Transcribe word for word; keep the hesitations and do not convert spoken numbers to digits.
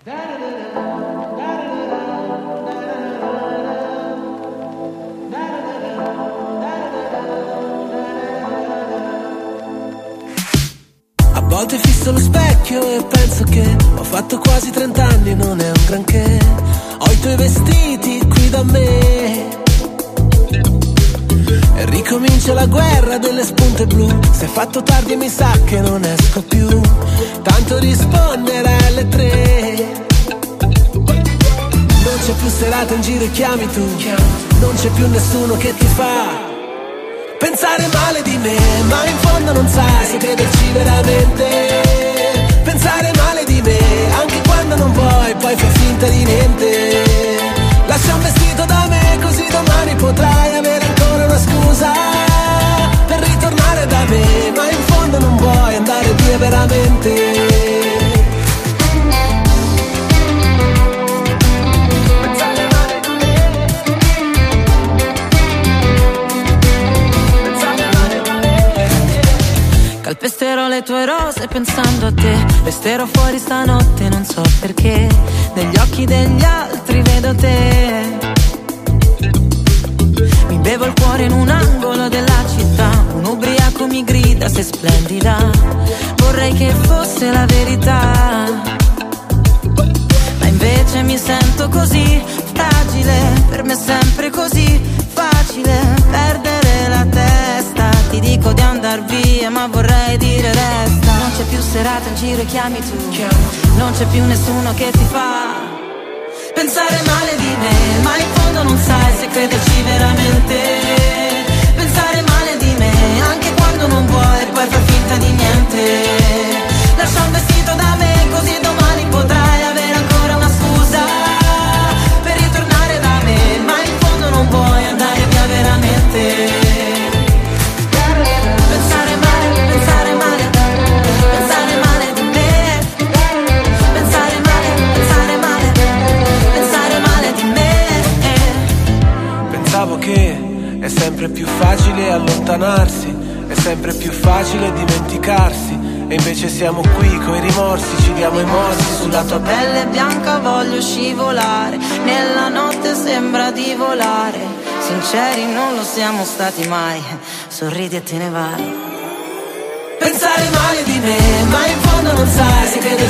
A volte fisso lo specchio e penso che ho fatto quasi trent'anni, non è un granché. Ho i tuoi vestiti qui da me e ricomincia la guerra delle spunte blu. Se è fatto tardi mi sa che non esco più, tanto rispondere alle tre. Non c'è più serata in giro e chiami tu, non c'è più nessuno che ti fa pensare male di me, ma in fondo non sai se crederci veramente. Pensare male di me, anche quando non vuoi, poi fai finta di niente. Lascia un vestito da me, così domani potrai avere ancora una scusa per ritornare da me, ma in fondo non vuoi andare via veramente. Calpesterò le tue rose pensando a te, resterò fuori stanotte non so perché, negli occhi degli altri vedo te. Mi bevo il cuore in un angolo della città, un ubriaco mi grida sei splendida, vorrei che fosse la verità, ma invece mi sento così fragile, per me è sempre così facile perdere la testa. Ti dico di andar via ma vorrei dire resta. Non c'è più serata in giro e chiami tu, non c'è più nessuno che ti fa pensare male di me, ma in fondo non sai se crederci veramente. Pensare male di me anche quando non vuoi, poi far finta di niente. Lascia un vestito da me, così domani potrai avere ancora una scusa per ritornare da me, ma in fondo non vuoi andare via veramente. Pensare male, pensare male, pensare male di me. Pensare male, pensare male, pensare male di me. Pensavo che è sempre più facile allontanarsi, è sempre più facile dimenticarsi, e invece siamo qui coi rimorsi, ci diamo i morsi sulla tua pelle bianca, voglio scivolare, nella notte sembra di volare, sinceri non lo siamo stati mai, sorridi e te ne vai. Pensare male di me, ma in fondo non sai se crederci